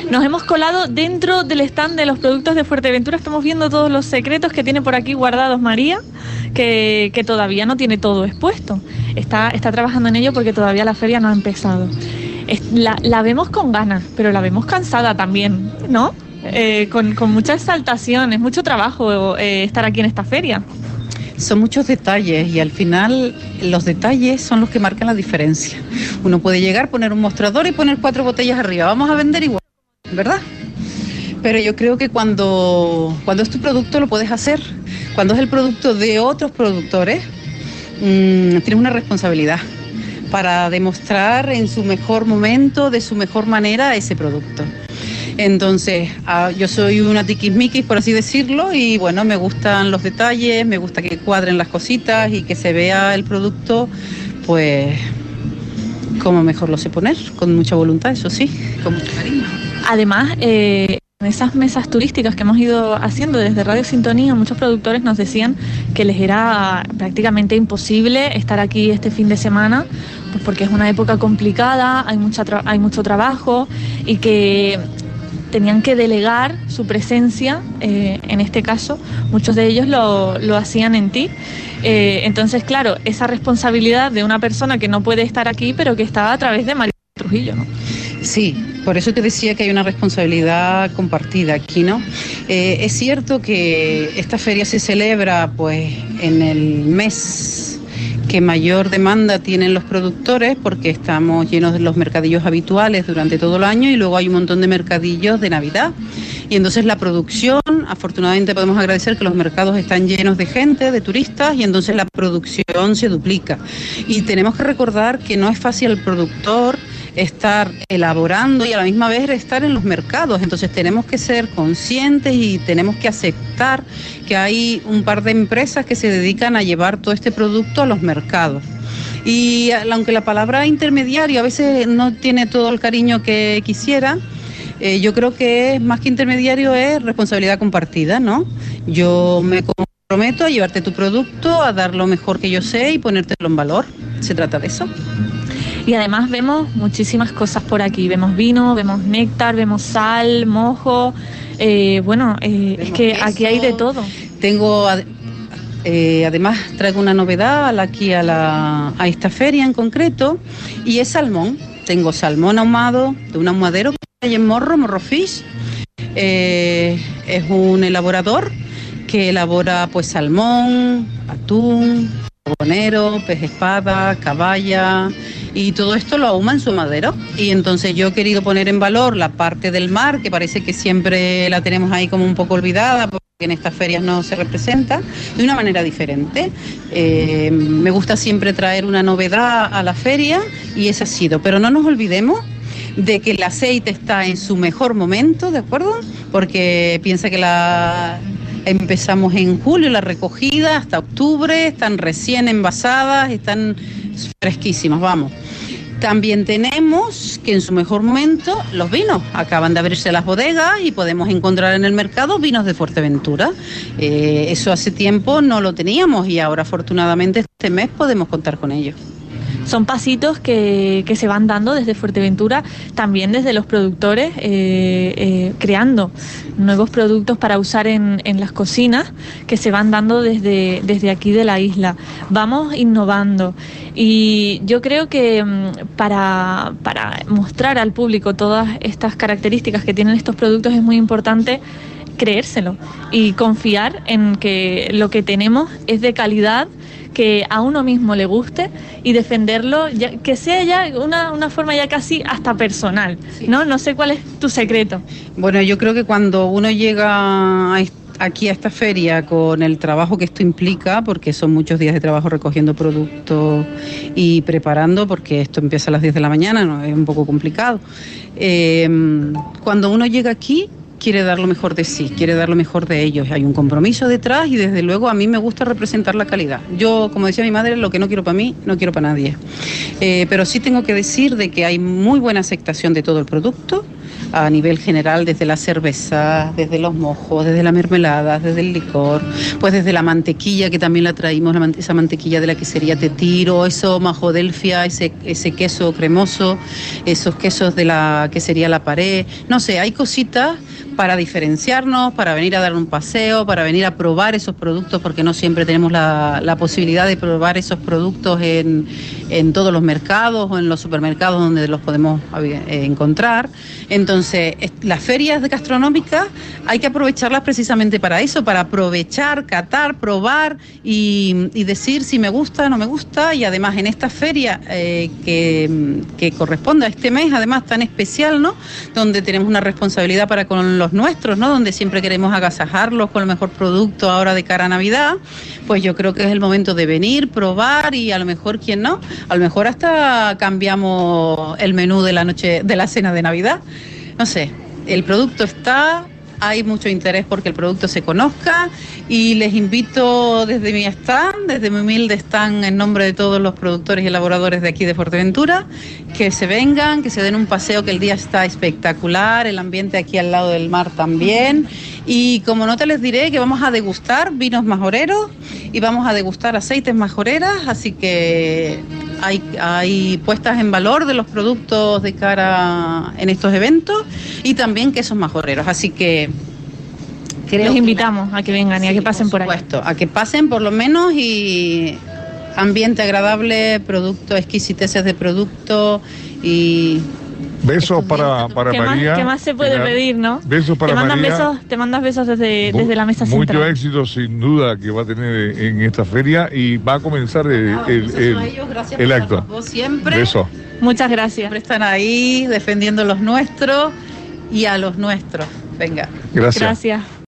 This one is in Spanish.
Nos hemos colado dentro del stand de los productos de Fuerteventura, estamos viendo todos los secretos que tiene por aquí guardados María, que todavía no tiene todo expuesto. Está trabajando en ello porque todavía la feria no ha empezado. La vemos con ganas, pero la vemos cansada también, ¿no? Con mucha exaltación, es mucho trabajo estar aquí en esta feria. Son muchos detalles y al final los detalles son los que marcan la diferencia. Uno puede llegar, poner un mostrador y poner 4 botellas arriba, vamos a vender igual, ¿verdad? Pero yo creo que cuando es tu producto lo puedes hacer. Cuando es el producto de otros productores, tienes una responsabilidad para demostrar en su mejor momento, de su mejor manera, ese producto. Entonces, yo soy una tiquismiquis, por así decirlo, y bueno, me gustan los detalles, me gusta que cuadren las cositas y que se vea el producto, pues, como mejor lo sé poner, con mucha voluntad, eso sí, con mucho cariño. Además, en esas mesas turísticas que hemos ido haciendo desde Radio Sintonía, muchos productores nos decían que les era prácticamente imposible estar aquí este fin de semana, pues porque es una época complicada, hay mucho trabajo y que tenían que delegar su presencia, en este caso, muchos de ellos lo hacían en ti. Entonces, claro, esa responsabilidad de una persona que no puede estar aquí, pero que está a través de María Trujillo, ¿no? Sí, por eso te decía que hay una responsabilidad compartida aquí, ¿no? Es cierto que esta feria se celebra pues en el mes que mayor demanda tienen los productores, porque estamos llenos de los mercadillos habituales durante todo el año y luego hay un montón de mercadillos de Navidad. Y entonces la producción, afortunadamente podemos agradecer que los mercados están llenos de gente, de turistas, y entonces la producción se duplica. Y tenemos que recordar que no es fácil el productor estar elaborando y a la misma vez estar en los mercados. Entonces tenemos que ser conscientes y tenemos que aceptar que hay un par de empresas que se dedican a llevar todo este producto a los mercados. Y aunque la palabra intermediario a veces no tiene todo el cariño que quisiera, yo creo que más que intermediario es responsabilidad compartida, ¿no? Yo me comprometo a llevarte tu producto, a dar lo mejor que yo sé y ponértelo en valor. Se trata de eso. Y además vemos muchísimas cosas por aquí, vemos vino, vemos néctar, vemos sal, mojo, es que queso, aquí hay de todo. Tengo, además traigo una novedad aquí a esta feria en concreto, y es salmón. Tengo salmón ahumado de un ahumadero que hay en Morro Fish. Es un elaborador que elabora pues salmón, atún, carbonero, pez espada, caballa, y todo esto lo ahuma en su madero. Y entonces yo he querido poner en valor la parte del mar, que parece que siempre la tenemos ahí como un poco olvidada, porque en estas ferias no se representa, de una manera diferente. Me gusta siempre traer una novedad a la feria y ese ha sido, pero no nos olvidemos de que el aceite está en su mejor momento, ¿de acuerdo? Porque piensa que empezamos en julio la recogida hasta octubre, están recién envasadas, están fresquísimas, vamos. También tenemos que en su mejor momento los vinos. Acaban de abrirse las bodegas y podemos encontrar en el mercado vinos de Fuerteventura. Eso hace tiempo no lo teníamos y ahora afortunadamente este mes podemos contar con ello. Son pasitos que se van dando desde Fuerteventura, también desde los productores, creando nuevos productos para usar en las cocinas, que se van dando desde aquí de la isla. Vamos innovando y yo creo que para mostrar al público todas estas características que tienen estos productos es muy importante creérselo y confiar en que lo que tenemos es de calidad, que a uno mismo le guste y defenderlo, que sea ya una forma ya casi hasta personal, ¿no? No sé cuál es tu secreto. Bueno, yo creo que cuando uno llega aquí a esta feria con el trabajo que esto implica, porque son muchos días de trabajo recogiendo productos y preparando, porque esto empieza a las 10 de la mañana, ¿no? Es un poco complicado. Cuando uno llega aquí, quiere dar lo mejor de sí, quiere dar lo mejor de ellos. Hay un compromiso detrás y desde luego a mí me gusta representar la calidad. Yo, como decía mi madre, lo que no quiero para mí, no quiero para nadie. Pero sí tengo que decir de que hay muy buena aceptación de todo el producto, a nivel general, desde la cerveza, desde los mojos, desde la mermelada, desde el licor, pues desde la mantequilla, que también la traímos, esa mantequilla de la quesería Tetiro, eso Majodelfia, ese queso cremoso, esos quesos de la quesería La Pared, no sé, hay cositas para diferenciarnos, para venir a dar un paseo, para venir a probar esos productos, porque no siempre tenemos la posibilidad de probar esos productos en todos los mercados o en los supermercados donde los podemos encontrar. Entonces, las ferias gastronómicas hay que aprovecharlas precisamente para eso, para aprovechar, catar, probar y decir si me gusta o no me gusta. Y además en esta feria que corresponde a este mes, además tan especial, ¿no?, donde tenemos una responsabilidad para con los nuestros, ¿no?, donde siempre queremos agasajarlos con el mejor producto ahora de cara a Navidad, pues yo creo que es el momento de venir, probar y a lo mejor, ¿quién no?, a lo mejor hasta cambiamos el menú de la noche, de la cena de Navidad. No sé, el producto está, hay mucho interés porque el producto se conozca y les invito desde mi stand, desde mi humilde stand en nombre de todos los productores y elaboradores de aquí de Fuerteventura, que se vengan, que se den un paseo, que el día está espectacular, el ambiente aquí al lado del mar también. Y como nota les diré que vamos a degustar vinos majoreros y vamos a degustar aceites majoreras, así que hay puestas en valor de los productos de cara en estos eventos y también quesos majoreros, así que les invitamos a que vengan y a que pasen por ahí. Por supuesto, a que pasen por lo menos, y ambiente agradable, producto, exquisiteces de producto y... Besos para María. ¿Qué más se puede pedir, no? Besos para María. Te mandas besos desde la mesa central. Mucho éxito, sin duda, que va a tener en esta feria y va a comenzar el acto. Vos siempre. Besos. Muchas gracias. Siempre están ahí defendiendo los nuestros y a los nuestros. Venga. Gracias. Gracias.